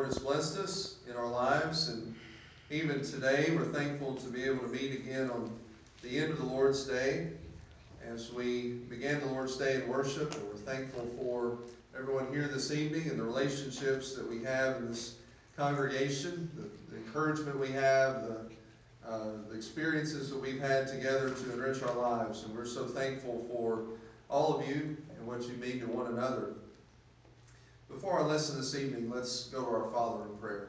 Lord has blessed us in our lives, and even today we're thankful to be able to meet again on the end of the Lord's Day as we began the Lord's Day in worship, and we're thankful for everyone here this evening and the relationships that we have in this congregation, the encouragement we have, the experiences that we've had together to enrich our lives, and we're so thankful for all of you and what you mean to one another. Before our lesson this evening, let's go to our Father in prayer.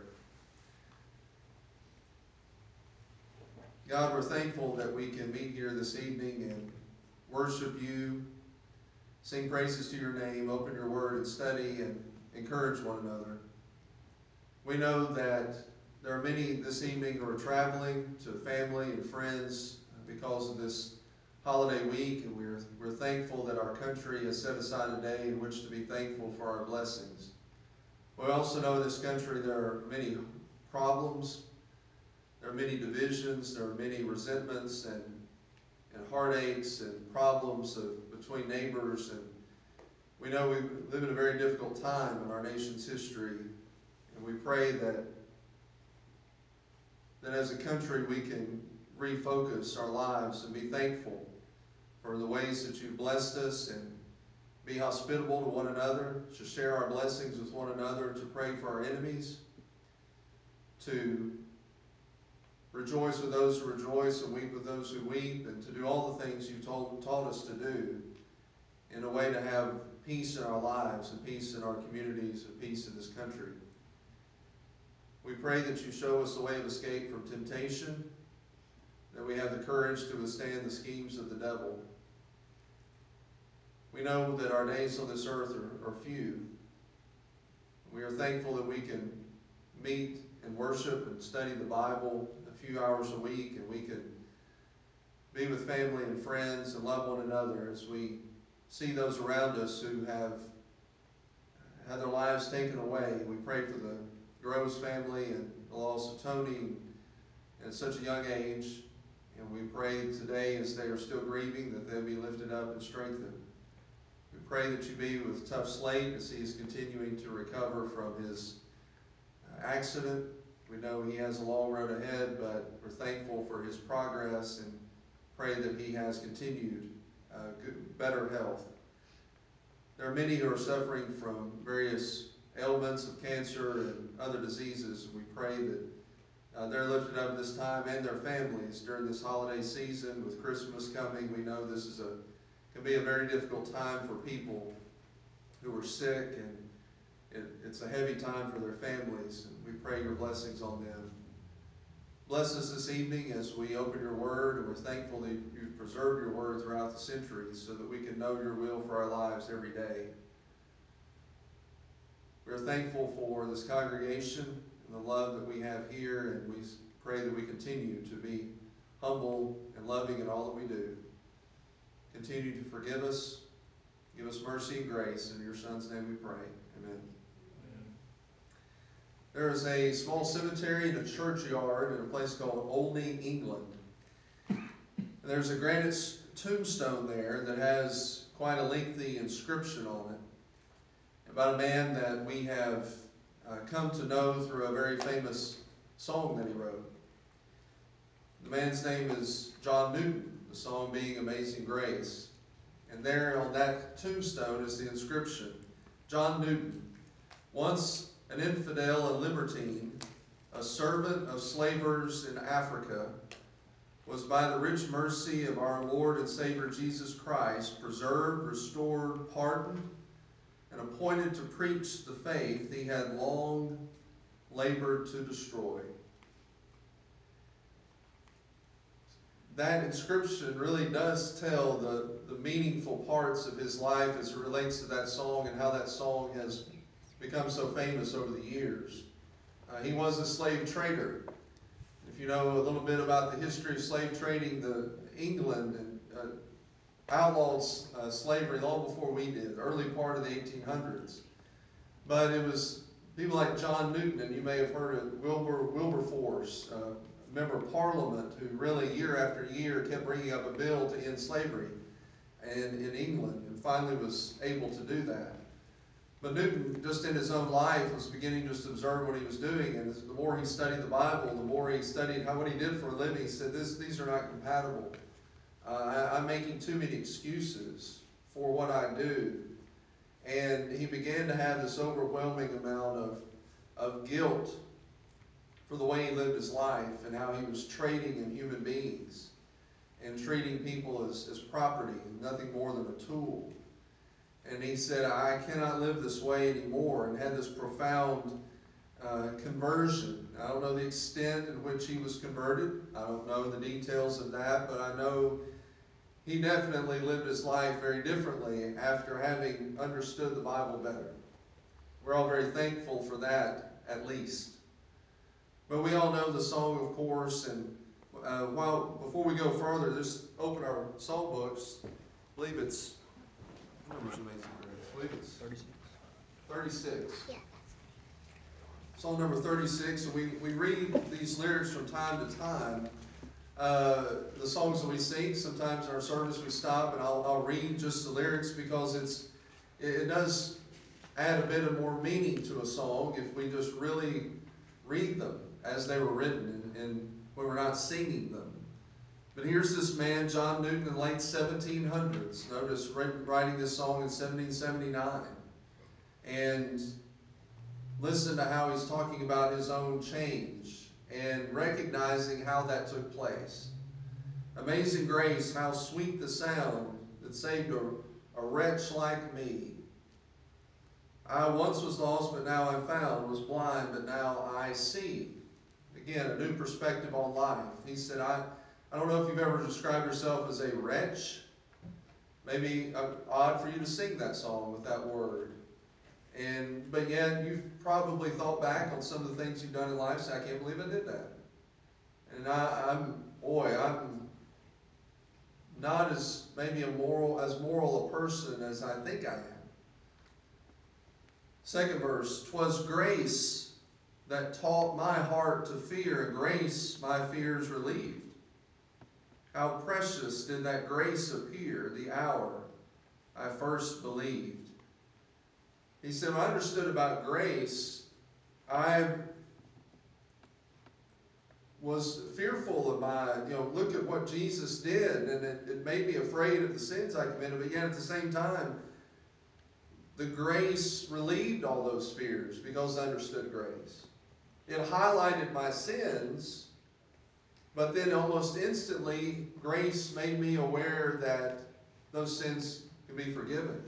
God, we're thankful that we can meet here this evening and worship you, sing praises to your name, open your word and study and encourage one another. We know that there are many this evening who are traveling to family and friends because of this holiday week, and we're thankful that our country has set aside a day in which to be thankful for our blessings. We also know in this country there are many problems, there are many divisions, there are many resentments and heartaches and problems between neighbors, and we know we live in a very difficult time in our nation's history, and we pray that as a country we can refocus our lives and be thankful for the ways that you've blessed us, and be hospitable to one another, to share our blessings with one another, to pray for our enemies, to rejoice with those who rejoice and weep with those who weep, and to do all the things you taught us to do in a way to have peace in our lives and peace in our communities and peace in this country. We pray that you show us the way of escape from temptation, that we have the courage to withstand the schemes of the devil. We know that our days on this earth are few. We are thankful that we can meet and worship and study the Bible a few hours a week, and we can be with family and friends and love one another as we see those around us who have had their lives taken away. We pray for the Groves family and the loss of Tony at such a young age, and we pray today as they are still grieving that they'll be lifted up and strengthened. We pray that you be with Tough Slate as he is continuing to recover from his accident. We know he has a long road ahead, but we're thankful for his progress and pray that he has continued better health. There are many who are suffering from various ailments of cancer and other diseases. We pray that they're lifted up this time, and their families during this holiday season with Christmas coming. We know this is can be a very difficult time for people who are sick, and it's a heavy time for their families, and we pray your blessings on them. Bless us this evening as we open your word, and we're thankful that you've preserved your word throughout the centuries so that we can know your will for our lives every day. We're thankful for this congregation and the love that we have here, and we pray that we continue to be humble and loving in all that we do. Continue to forgive us, give us mercy and grace. In your Son's name we pray. Amen. There is a small cemetery and a churchyard in a place called Olney, England. And there's a granite tombstone there that has quite a lengthy inscription on it about a man that we have come to know through a very famous song that he wrote. The man's name is John Newton, the song being Amazing Grace. And there on that tombstone is the inscription, John Newton, once an infidel and libertine, a servant of slavers in Africa, was by the rich mercy of our Lord and Savior Jesus Christ preserved, restored, pardoned, and appointed to preach the faith he had long labored to destroy. That inscription really does tell the meaningful parts of his life as it relates to that song and how that song has become so famous over the years. He was a slave trader. If you know a little bit about the history of slave trading, England outlawed slavery long before we did, early part of the 1800s. But it was people like John Newton, and you may have heard of Wilberforce, member of Parliament, who really year after year kept bringing up a bill to end slavery in England, and finally was able to do that. But Newton, just in his own life, was beginning just to observe what he was doing, and the more he studied the Bible, the more he studied what he did for a living. He said, these are not compatible. I'm making too many excuses for what I do. And he began to have this overwhelming amount of guilt for the way he lived his life and how he was trading in human beings and treating people as property, nothing more than a tool. And he said, I cannot live this way anymore, and had this profound conversion. I don't know the extent in which he was converted. I don't know the details of that, but I know he definitely lived his life very differently after having understood the Bible better. We're all very thankful for that, at least. But we all know the song, of course, and before we go further, just open our song books. I believe it's, what number's Amazing Grace? I believe it's 36. Yeah. Song number 36, and we read these lyrics from time to time. The songs that we sing, sometimes in our service we stop and I'll read just the lyrics because it does add a bit of more meaning to a song if we just really read them as they were written and when we're not singing them. But here's this man, John Newton, in the late 1700s. Notice writing this song in 1779. And listen to how he's talking about his own change and recognizing how that took place. Amazing grace, how sweet the sound that saved a wretch like me. I once was lost, but now I'm found, was blind, but now I see. Again, a new perspective on life. He said, I don't know if you've ever described yourself as a wretch. Maybe odd for you to sing that song with that word. But yet you've probably thought back on some of the things you've done in life and say, I can't believe I did that. And I'm not as maybe moral a person as I think I am. Second verse, 'twas grace that taught my heart to fear, and grace my fears relieved. How precious did that grace appear the hour I first believed. He said, when I understood about grace, I was fearful of look at what Jesus did, and it made me afraid of the sins I committed, but yet at the same time, the grace relieved all those fears because I understood grace. It highlighted my sins, but then almost instantly, grace made me aware that those sins could be forgiven.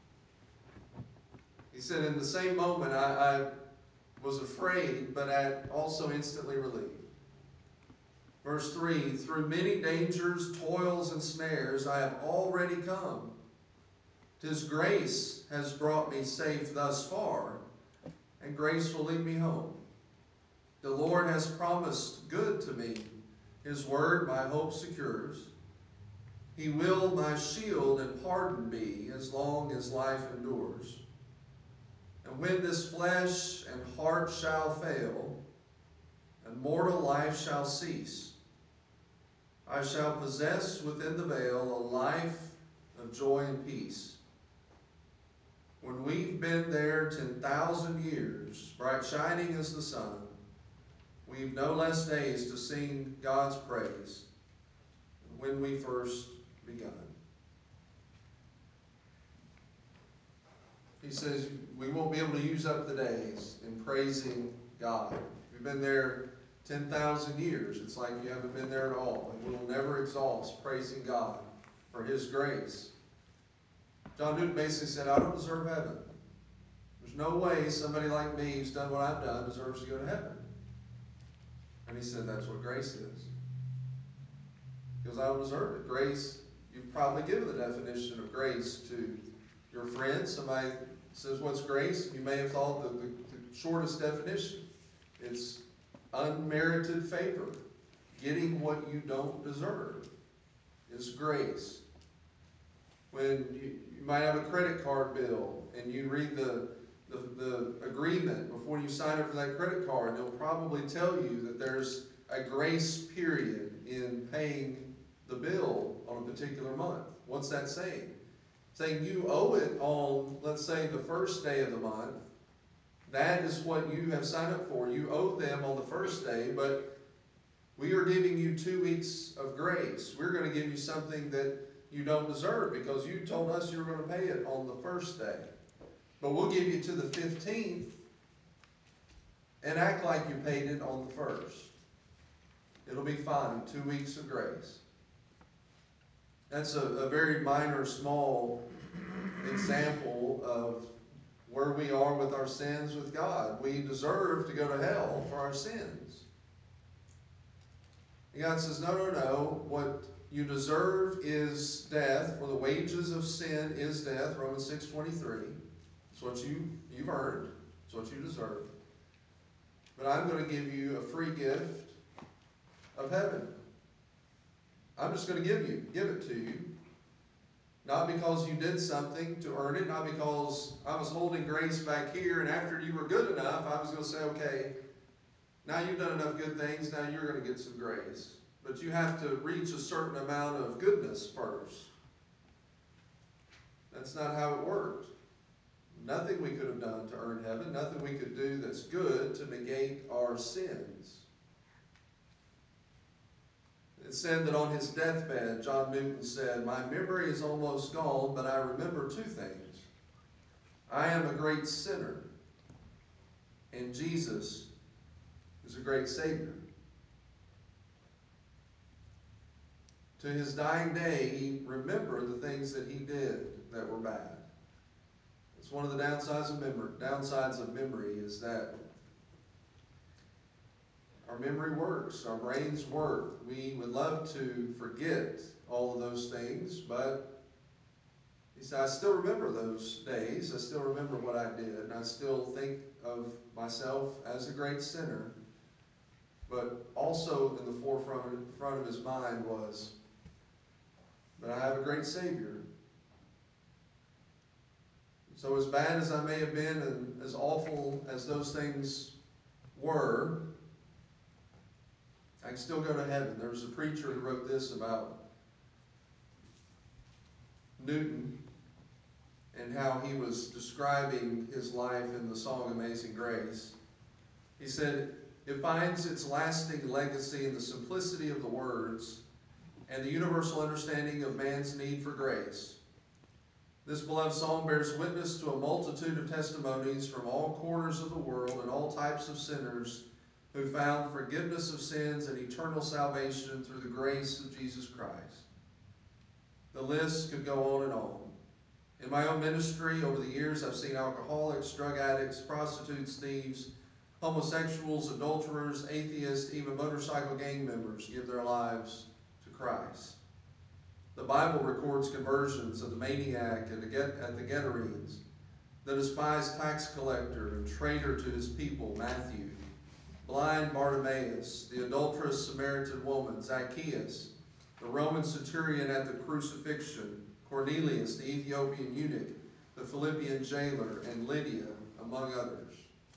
He said, in the same moment, I was afraid, but I also instantly relieved. Verse 3, through many dangers, toils, and snares, I have already come. 'Tis grace has brought me safe thus far, and grace will lead me home. The Lord has promised good to me. His word my hope secures. He will my shield and pardon be as long as life endures. And when this flesh and heart shall fail, and mortal life shall cease, I shall possess within the veil a life of joy and peace. When we've been there 10,000 years, bright shining as the sun, we've no less days to sing God's praise than when we first begun. He says we won't be able to use up the days in praising God. We've been there 10,000 years. It's like you haven't been there at all. And we will never exhaust praising God for His grace. John Newton basically said, I don't deserve heaven. There's no way somebody like me who's done what I've done deserves to go to heaven. And he said that's what grace is. Because I don't deserve it. Grace, you've probably given the definition of grace to your friend. Somebody says, what's grace? You may have thought the shortest definition. It's unmerited favor. Getting what you don't deserve is grace. When you might have a credit card bill and you read the agreement before you sign up for that credit card, they'll probably tell you that there's a grace period in paying the bill on a particular month. What's that saying? saying you owe it on, let's say, the first day of the month. That is what you have signed up for. You owe them on the first day, but we are giving you 2 weeks of grace. We're going to give you something that you don't deserve because you told us you were going to pay it on the first day. But we'll give you to the 15th and act like you paid it on the first. It'll be fine. 2 weeks of grace. That's a very minor, small example of where we are with our sins with God. We deserve to go to hell for our sins. And God says, no. What you deserve is death, for the wages of sin is death, Romans 6:23. It's what you've earned. It's what you deserve. But I'm going to give you a free gift of heaven. I'm just going to give it to you. Not because you did something to earn it, not because I was holding grace back here and after you were good enough, I was going to say, okay, now you've done enough good things, now you're going to get some grace. But you have to reach a certain amount of goodness first. That's not how it worked. Nothing we could have done to earn heaven, nothing we could do that's good to negate our sins. It said that on his deathbed, John Newton said, "My memory is almost gone, but I remember 2 things. I am a great sinner, and Jesus is a great Savior." To his dying day, he remembered the things that he did that were bad. It's one of the downsides of memory is that our memory works, our brains work. We would love to forget all of those things, but he said, I still remember those days. I still remember what I did, and I still think of myself as a great sinner. But also in the forefront of his mind was, but I have a great Savior. So as bad as I may have been and as awful as those things were, I can still go to heaven. There was a preacher who wrote this about Newton and how he was describing his life in the song Amazing Grace. He said, it finds its lasting legacy in the simplicity of the words and the universal understanding of man's need for grace. This beloved song bears witness to a multitude of testimonies from all corners of the world and all types of sinners who found forgiveness of sins and eternal salvation through the grace of Jesus Christ. The list could go on and on. In my own ministry, over the years, I've seen alcoholics, drug addicts, prostitutes, thieves, homosexuals, adulterers, atheists, even motorcycle gang members give their lives to Christ. The Bible records conversions of the maniac at the Gadarenes, the despised tax collector and traitor to his people, Matthew, blind Bartimaeus, the adulterous Samaritan woman, Zacchaeus, the Roman centurion at the crucifixion, Cornelius, the Ethiopian eunuch, the Philippian jailer, and Lydia, among others.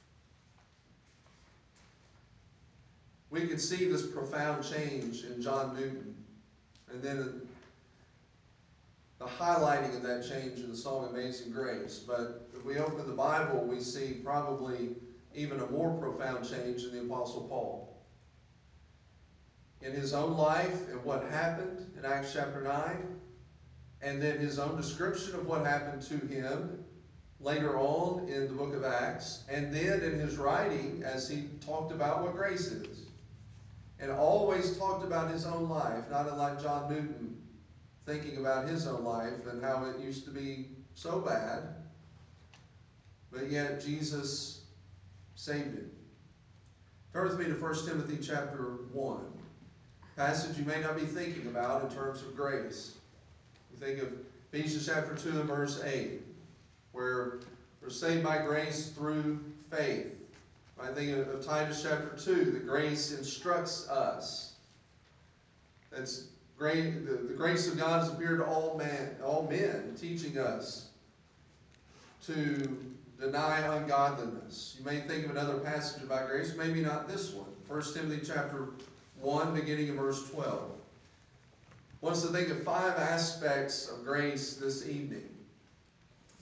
We can see this profound change in John Newton, and then the highlighting of that change in the song Amazing Grace. But if we open the Bible, we see probably even a more profound change in the Apostle Paul. In his own life and what happened in Acts chapter 9, and then his own description of what happened to him later on in the book of Acts, and then in his writing as he talked about what grace is. And always talked about his own life, not unlike John Newton thinking about his own life and how it used to be so bad, but yet Jesus saved him. Turn with me to 1 Timothy chapter 1, passage you may not be thinking about in terms of grace. You think of Ephesians chapter 2 and verse 8, where we're saved by grace through faith. I think of Titus chapter 2, that grace instructs us. That's great. The grace of God has appeared to all men, teaching us to deny ungodliness. You may think of another passage about grace, maybe not this one. 1 Timothy chapter 1, beginning of verse 12. I want us to think of 5 aspects of grace this evening.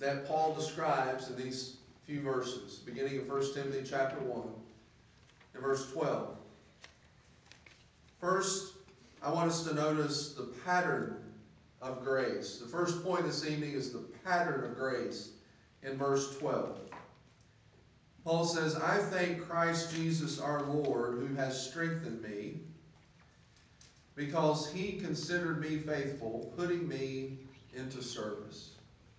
that Paul describes in these few verses, beginning of 1 Timothy chapter 1 and verse 12. First, I want us to notice the pattern of grace. The first point this evening is the pattern of grace in verse 12. Paul says, I thank Christ Jesus our Lord, who has strengthened me, because he considered me faithful, putting me into service.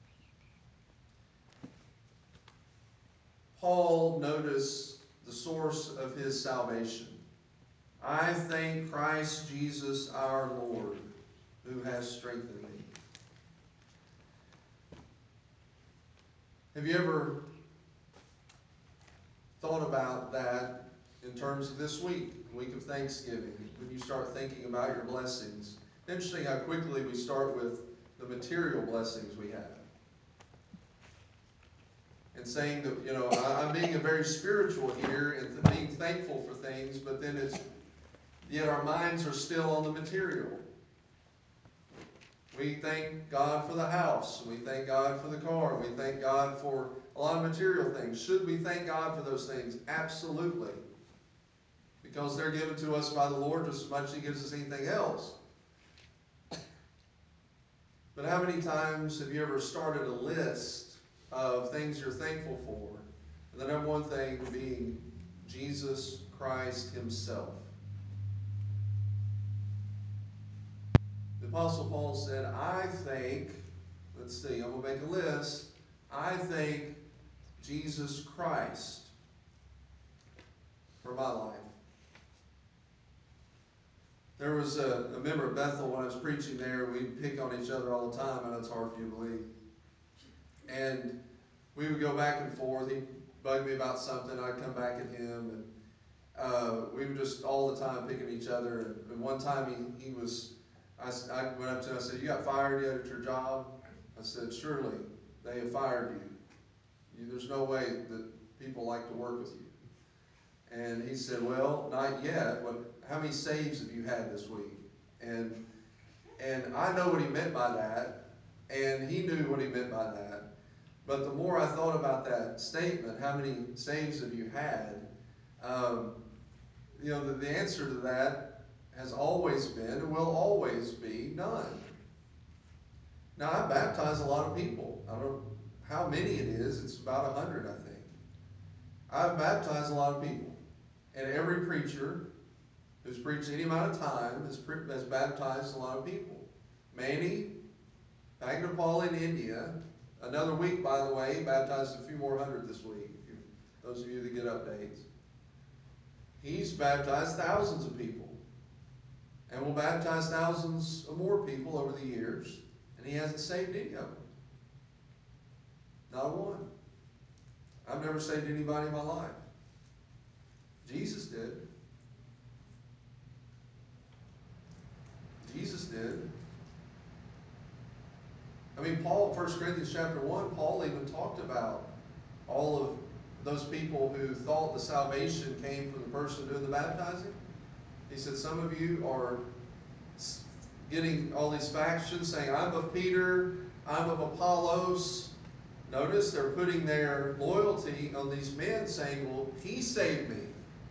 Paul noticed the source of his salvation. I thank Christ Jesus our Lord, who has strengthened me. Have you ever thought about that in terms of this week of Thanksgiving, when you start thinking about your blessings? Interesting how quickly we start with the material blessings we have. And saying that, you know, I'm being very spiritual here and being thankful for things, but then yet our minds are still on the material. We thank God for the house. We thank God for the car. We thank God for a lot of material things. Should we thank God for those things? Absolutely. Because they're given to us by the Lord just as much as he gives us anything else. But how many times have you ever started a list of things you're thankful for? And the number one thing being Jesus Christ himself. The Apostle Paul said, I thank, let's see, I'm going to make a list. I thank Jesus Christ for my life. There was a member of Bethel when I was preaching there. We'd pick on each other all the time. I know it's hard for you to believe. And we would go back and forth. He'd bug me about something. I'd come back at him. And we were just all the time picking each other. And one time he was, I went up to him, I said, you got fired yet at your job? I said, surely they have fired you. There's no way that people like to work with you. And he said, well, not yet. How many saves have you had this week? And I know what he meant by that, and he knew what he meant by that. But the more I thought about that statement, how many saves have you had? The answer to that has always been and will always be none. Now, I baptize a lot of people. I don't know how many it is. It's about 100, I think. I baptize a lot of people. And every preacher who's preached any amount of time has baptized a lot of people. Manny, Pagnapal in India, another week, by the way, he baptized a few more hundred this week, those of you that get updates. He's baptized thousands of people. And will baptize thousands of more people over the years. And he hasn't saved any of them. Not one. I've never saved anybody in my life. Jesus did. Jesus did. I mean, Paul, 1 Corinthians chapter 1, Paul even talked about all of those people who thought the salvation came from the person doing the baptizing. He said, some of you are getting all these factions saying, I'm of Peter, I'm of Apollos. Notice they're putting their loyalty on these men saying, well, he saved me.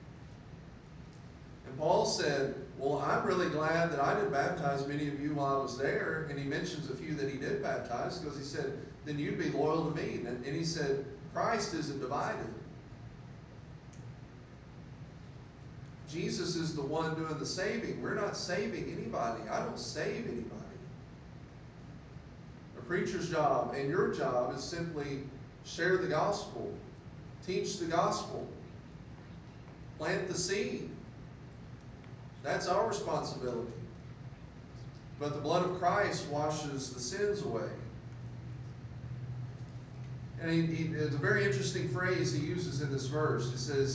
And Paul said, well, I'm really glad that I didn't baptize many of you while I was there. And he mentions a few that he did baptize because he said, then you'd be loyal to me. And he said, Christ isn't divided. Jesus is the one doing the saving. We're not saving anybody. I don't save anybody. A preacher's job and your job is simply share the gospel, teach the gospel, plant the seed. That's our responsibility. But the blood of Christ washes the sins away. And it's a very interesting phrase he uses in this verse. It says,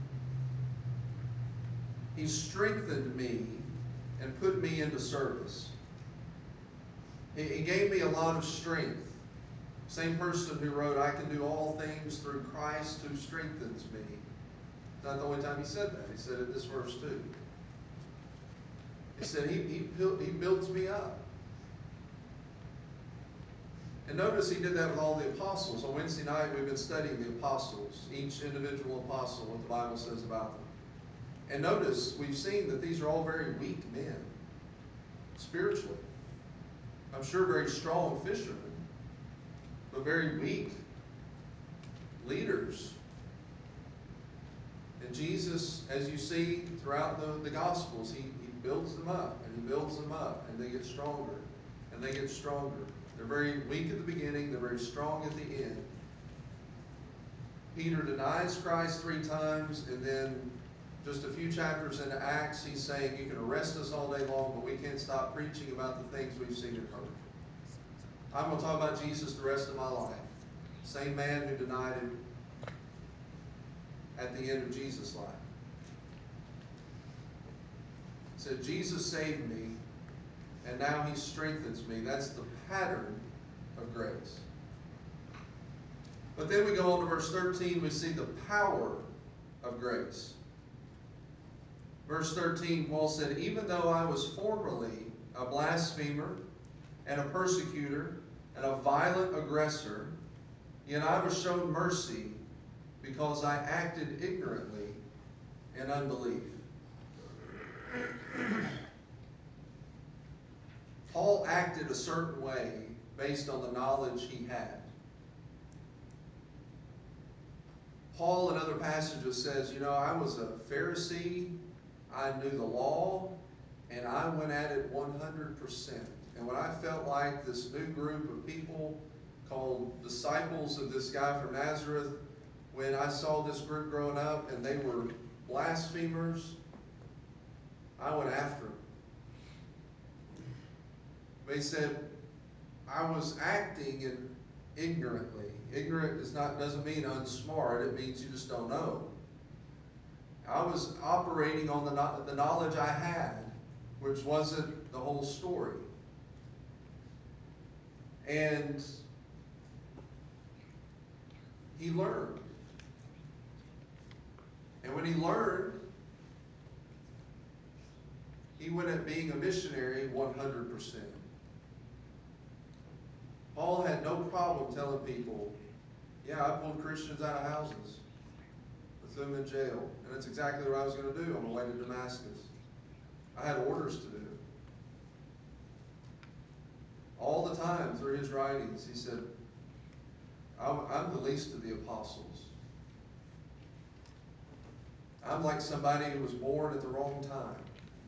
He strengthened me and put me into service. He gave me a lot of strength. Same person who wrote, I can do all things through Christ who strengthens me. It's not the only time he said that. He said it this verse too. He said, he builds me up. And notice he did that with all the apostles. On Wednesday night, we've been studying the apostles, each individual apostle, what the Bible says about them. And notice, we've seen that these are all very weak men, spiritually. I'm sure very strong fishermen, but very weak leaders. And Jesus, as you see throughout the Gospels, he builds them up, and he builds them up, and they get stronger, and they get stronger. They're very weak at the beginning, they're very strong at the end. Peter denies Christ 3 times, and then just a few chapters into Acts, he's saying, you can arrest us all day long, but we can't stop preaching about the things we've seen and heard. I'm going to talk about Jesus the rest of my life. Same man who denied him at the end of Jesus' life. He said, Jesus saved me, and now he strengthens me. That's the pattern of grace. But then we go on to verse 13, we see the power of grace. Verse 13, Paul said, even though I was formerly a blasphemer and a persecutor and a violent aggressor, yet I was shown mercy because I acted ignorantly in unbelief. Paul acted a certain way based on the knowledge he had. Paul in other passages says, I was a Pharisee, I knew the law, and I went at it 100%. And when I felt like this new group of people called disciples of this guy from Nazareth, when I saw this group growing up and they were blasphemers, I went after them. They said, I was acting ignorantly. Ignorant doesn't mean unsmart, it means you just don't know. I was operating on the knowledge I had, which wasn't the whole story. And he learned. And when he learned, he went at being a missionary 100%. Paul had no problem telling people, yeah, I pulled Christians out of houses, put them in jail. And that's exactly what I was going to do on the way to Damascus. I had orders to do. All the time through his writings, he said, I'm the least of the apostles. I'm like somebody who was born at the wrong time.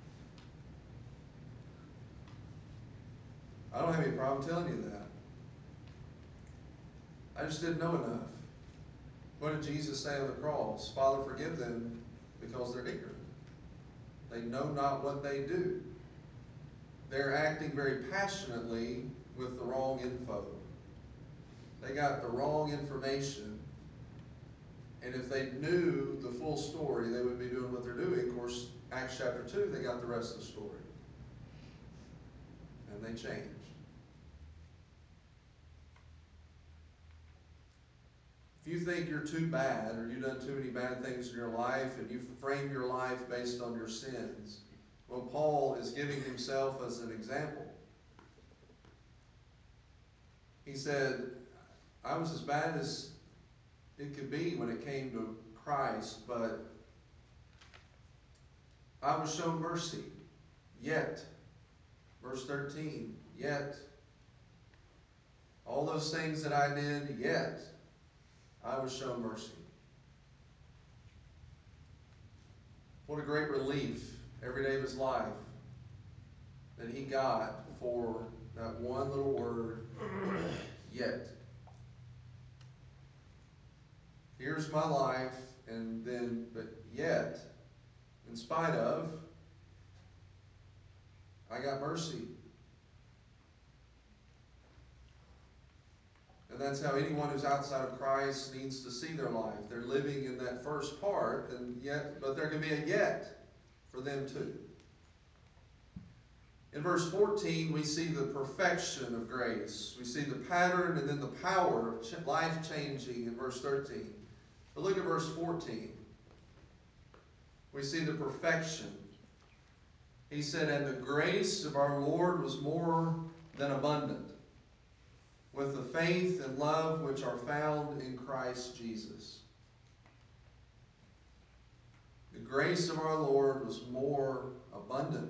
I don't have any problem telling you that. I just didn't know enough. What did Jesus say on the cross? Father, forgive them because they're ignorant. They know not what they do. They're acting very passionately with the wrong info. They got the wrong information. And if they knew the full story, they would be doing what they're doing. Of course, Acts chapter 2, they got the rest of the story. And they changed. If you think you're too bad or you've done too many bad things in your life and you frame your life based on your sins, well, Paul is giving himself as an example. He said, I was as bad as it could be when it came to Christ, but I was shown mercy. Yet, verse 13, yet, all those things that I did, yet, I was shown mercy. What a great relief every day of his life that he got for that one little word, yet. Here's my life, and then, but yet, in spite of, I got mercy. And that's how anyone who's outside of Christ needs to see their life. They're living in that first part, and yet, but there can be a yet for them too. In verse 14, we see the perfection of grace. We see the pattern and then the power of life-changing in verse 13. But look at verse 14. We see the perfection. He said, and the grace of our Lord was more than abundant with the faith and love which are found in Christ Jesus. The grace of our Lord was more abundant.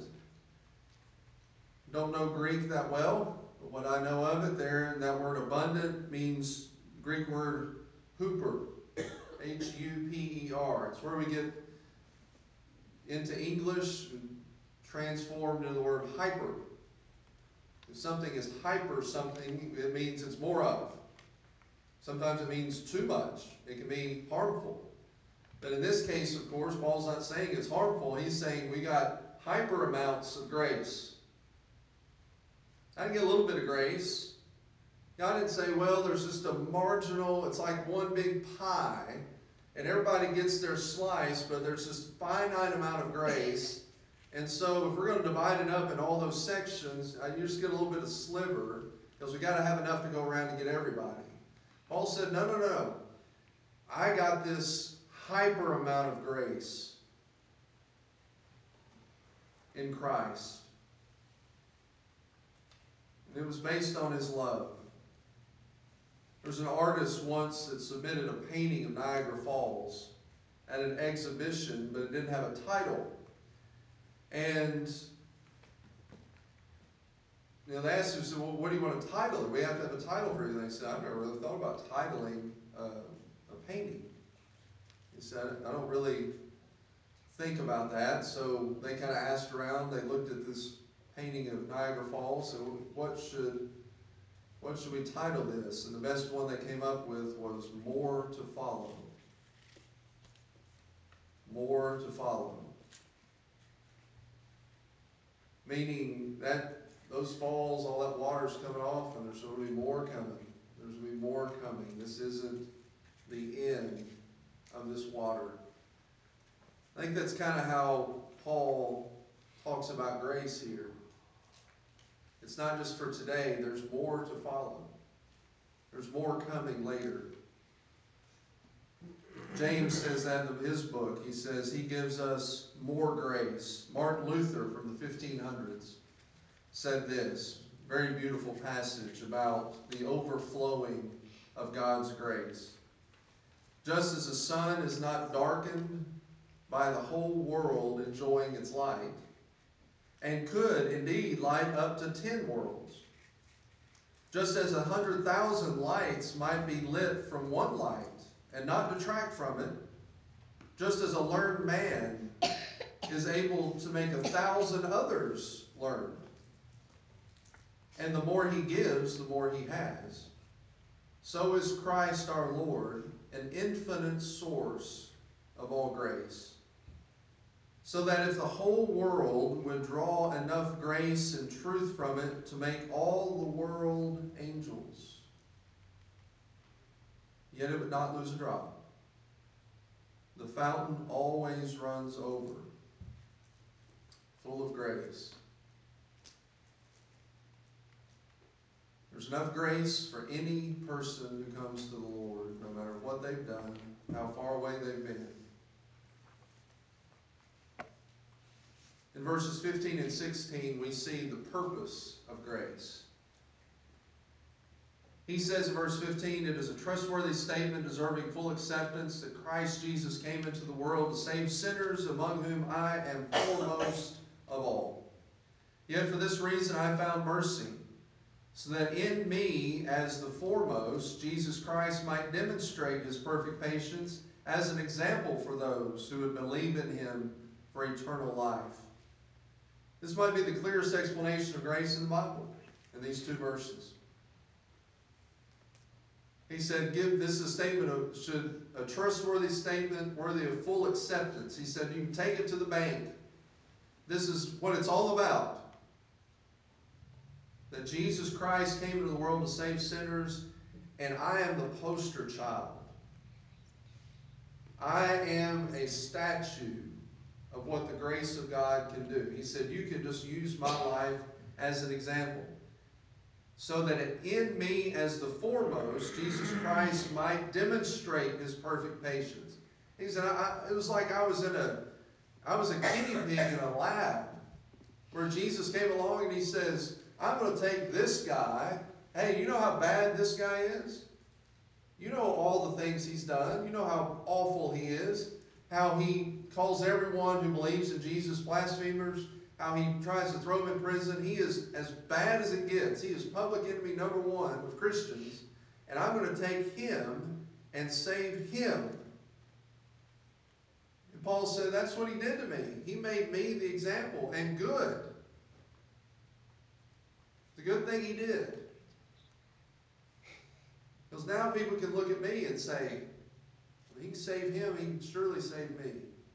Don't know Greek that well, but what I know of it there, and that word abundant means Greek word huper, H-U-P-E-R. It's where we get into English and transformed into the word hyper. If something is hyper something, it means it's more of. Sometimes it means too much. It can be harmful. But in this case, of course, Paul's not saying it's harmful. He's saying we got hyper amounts of grace. I didn't get a little bit of grace. God didn't say, well, there's just a marginal, it's like one big pie, and everybody gets their slice, but there's this finite amount of grace. And so if we're going to divide it up in all those sections, you just get a little bit of sliver, because we got to have enough to go around to get everybody. Paul said, no, no, no. I got this hyper amount of grace in Christ. And it was based on his love. There's an artist once that submitted a painting of Niagara Falls at an exhibition, but it didn't have a title. And they asked him, so, well, what do you want to title it? We have to have a title for everything. He said, I've never really thought about titling a painting. He said, I don't really think about that. So they kind of asked around. They looked at this painting of Niagara Falls. So what should we title this? And the best one they came up with was More to Follow. More to follow. Meaning that those falls, all that water's coming off, and there's going to be more coming. There's going to be more coming. This isn't the end of this water. I think that's kind of how Paul talks about grace here. It's not just for today. There's more to follow. There's more coming later. James says that in his book. He says he gives us more grace. Martin Luther from the 1500s said this, very beautiful passage about the overflowing of God's grace. Just as the sun is not darkened by the whole world enjoying its light, and could indeed light up to 10 worlds, just as 100,000 lights might be lit from one light and not detract from it, just as a learned man is able to make 1,000 others learn. And the more he gives, the more he has. So is Christ our Lord, an infinite source of all grace. So that if the whole world would draw enough grace and truth from it to make all the world angels, yet it would not lose a drop. The fountain always runs over, full of grace. There's enough grace for any person who comes to the Lord, no matter what they've done, how far away they've been. In verses 15 and 16, we see the purpose of grace. He says in verse 15, it is a trustworthy statement deserving full acceptance that Christ Jesus came into the world to save sinners, among whom I am foremost of all. Yet for this reason I found mercy, so that in me, as the foremost, Jesus Christ might demonstrate his perfect patience as an example for those who would believe in him for eternal life. This might be the clearest explanation of grace in the Bible, in these two verses. He said, this is a statement of, a trustworthy statement worthy of full acceptance. He said, you can take it to the bank. This is what it's all about. That Jesus Christ came into the world to save sinners, and I am the poster child. I am a statue of what the grace of God can do. He said, you can just use my life as an example, so that in me as the foremost, Jesus Christ might demonstrate his perfect patience. He said, it was like I was a guinea pig in a lab, where Jesus came along and he says, I'm going to take this guy, Hey, you know how bad this guy is? You know all the things he's done. You know how awful he is. How he calls everyone who believes in Jesus blasphemers. How he tries to throw them in prison. He is as bad as it gets. He is public enemy number one of Christians. And I'm going to take him and save him. And Paul said, that's what he did to me. He made me the example, and good. It's a good thing he did. Because now people can look at me and say, well, he can save him, he can surely save me.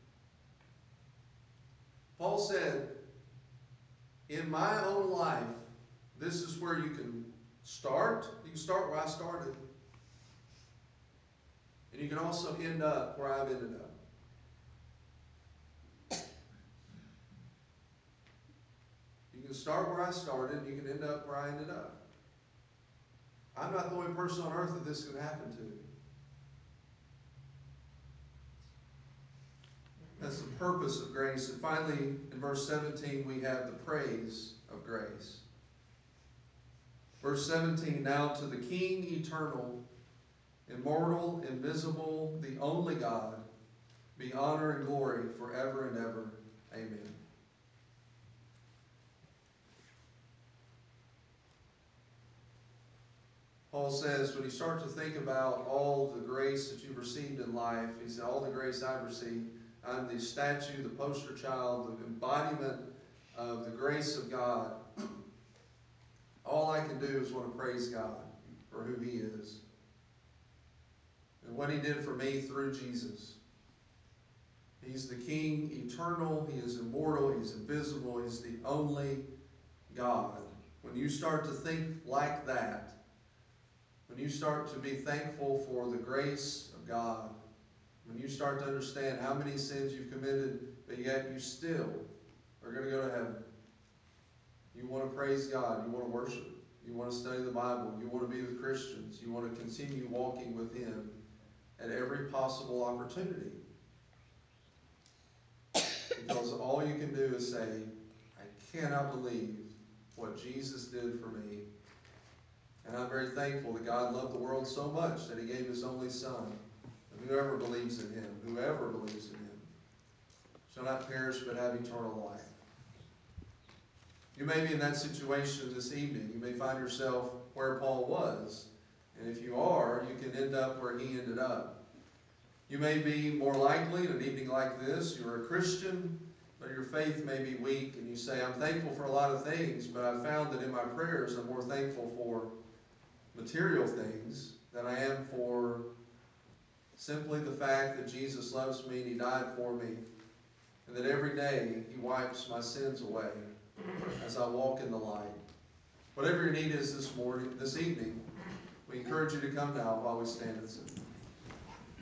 Paul said, in my own life, this is where you can start. You can start where I started. And you can also end up where I've ended up. You can start where I started, and you can end up where I ended up. I'm not the only person on earth that this could happen to. That's the purpose of grace. And finally, in verse 17, we have the praise of grace. Verse 17, now to the King eternal, immortal, invisible, the only God, be honor and glory forever and ever. Amen. Paul says, when you start to think about all the grace that you've received in life, he said, all the grace I've received, I'm the statue, the poster child, the embodiment of the grace of God. All I can do is want to praise God for who he is and what he did for me through Jesus. He's the King eternal, he is immortal, he's invisible, he's the only God. When you start to think like that, when you start to be thankful for the grace of God, when you start to understand how many sins you've committed, but yet you still are going to go to heaven. You want to praise God. You want to worship. You want to study the Bible. You want to be with Christians. You want to continue walking with him at every possible opportunity. Because all you can do is say, I cannot believe what Jesus did for me. And I'm very thankful that God loved the world so much that he gave his only Son. And whoever believes in him, shall not perish but have eternal life. You may be in that situation this evening. You may find yourself where Paul was. And if you are, you can end up where he ended up. You may be more likely in an evening like this, you're a Christian, but your faith may be weak. And you say, I'm thankful for a lot of things, but I've found that in my prayers I'm more thankful for material things than I am for simply the fact that Jesus loves me and he died for me, and that every day he wipes my sins away as I walk in the light. Whatever your need is this evening, we encourage you to come now while we stand and sing.